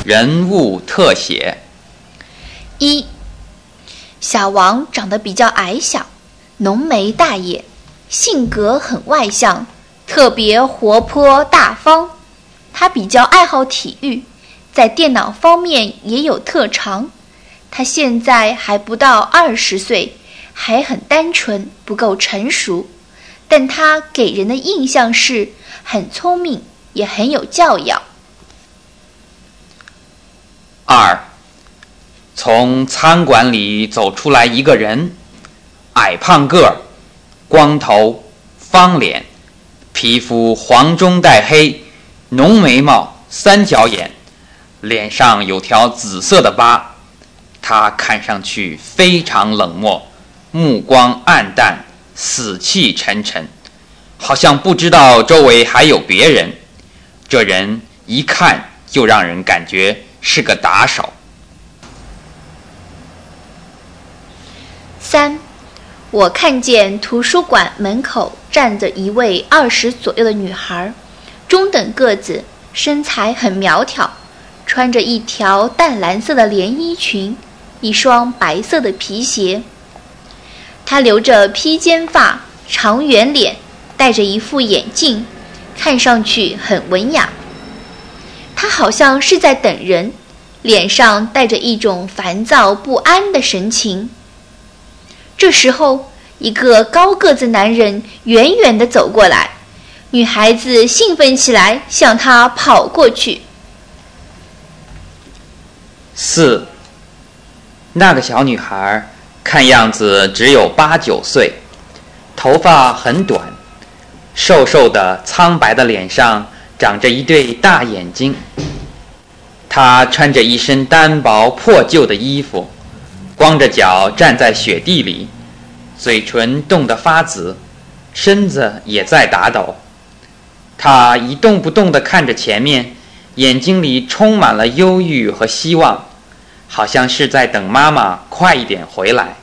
人物特写。 1. 小王长得比较矮小，浓眉大眼，性格很外向，特别活泼大方。他比较爱好体育，在电脑方面也有特长。他现在还不到20岁，还很单纯，不够成熟，但他给人的印象是很聪明，也很有教养。 2. 从餐馆里走出来一个人，矮胖个儿，光头，方脸，皮肤黄中带黑，浓眉毛，三角眼，脸上有条紫色的疤。他看上去非常冷漠，目光暗淡，死气沉沉，好像不知道周围还有别人。这人一看就让人感觉是个打手。 3. 我看见图书馆门口站着一位20左右的女孩，中等个子，身材很苗条，穿着一条淡蓝色的连衣裙，一双白色的皮鞋。她留着披肩发，长圆脸，戴着一副眼镜，看上去很文雅。她好像是在等人，脸上带着一种烦躁不安的神情。这时候，一个高个子男人远远地走过来，女孩子兴奋起来，向他跑过去。 4. 那个小女孩看样子只有8、9岁，头发很短，瘦瘦的苍白的脸上长着一对大眼睛。她穿着一身单薄破旧的衣服，光着脚站在雪地里，嘴唇冻得发紫，身子也在打抖。她一动不动地看着前面，眼睛里充满了忧郁和希望，好像是在等妈妈快一点回来。